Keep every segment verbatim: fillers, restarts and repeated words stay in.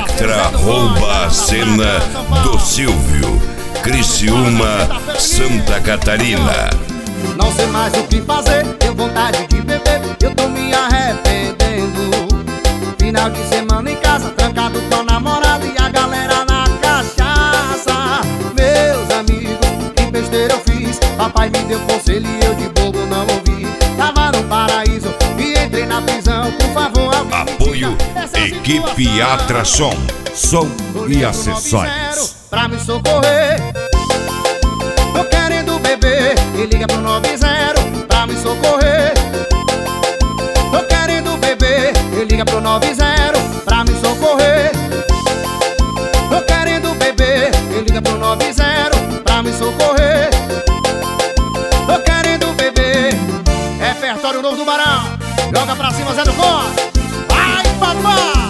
Vectra rouba a cena do Silvio, Criciúma, Santa Catarina. Não sei mais o que fazer, tenho vontade de beber, eu tô me arrependendo. Final de semana em casa, trancado com a namorada e a galera na cachaça. Meus amigos, que besteira eu fiz, papai me deu conselho e eu de bobo não ouvi. Tava no paraíso e entrei na prisão, por favor alguém Apoio Equipe Atração, som e acessórios. Pra me socorrer, tô querendo beber e liga pro nove zero pra me socorrer. Tô querendo beber e liga pro nove zero pra me socorrer. Tô querendo beber e liga pro nove zero pra me socorrer. Tô querendo beber. Repertório novo do Barão. Joga pra cima, Zé do Cor. Vai, papai!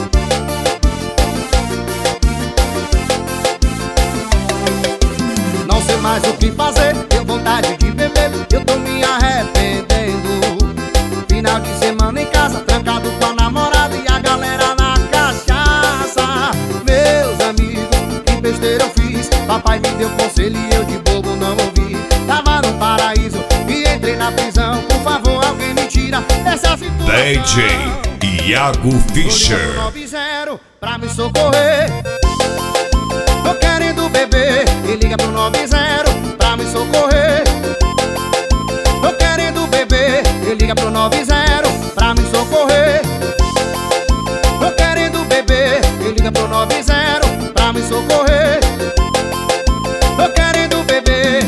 Não sei mais o que fazer, tenho vontade de beber, eu tô me arrependendo. Final de semana em casa, trancado com a namorada e a galera na cachaça. Meus amigos, que besteira eu fiz, papai me deu conselho e eu de bobo não ouvi. Tava no paraíso e entrei na prisão, por favor alguém me tira dessa situação. D J Iago Fischer. nove zero pra me socorrer. Tô querendo beber e liga pro nove zero pra me socorrer. Tô querendo beber e liga pro nove zero pra me socorrer. Tô querendo beber e liga pro nove zero pra me socorrer. Tô querendo beber.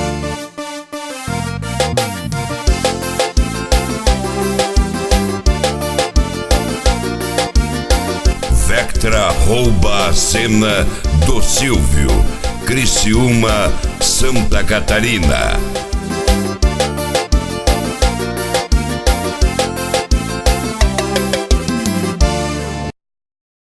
Vectra rouba a cena do Silvio, Criciúma, Santa Catarina.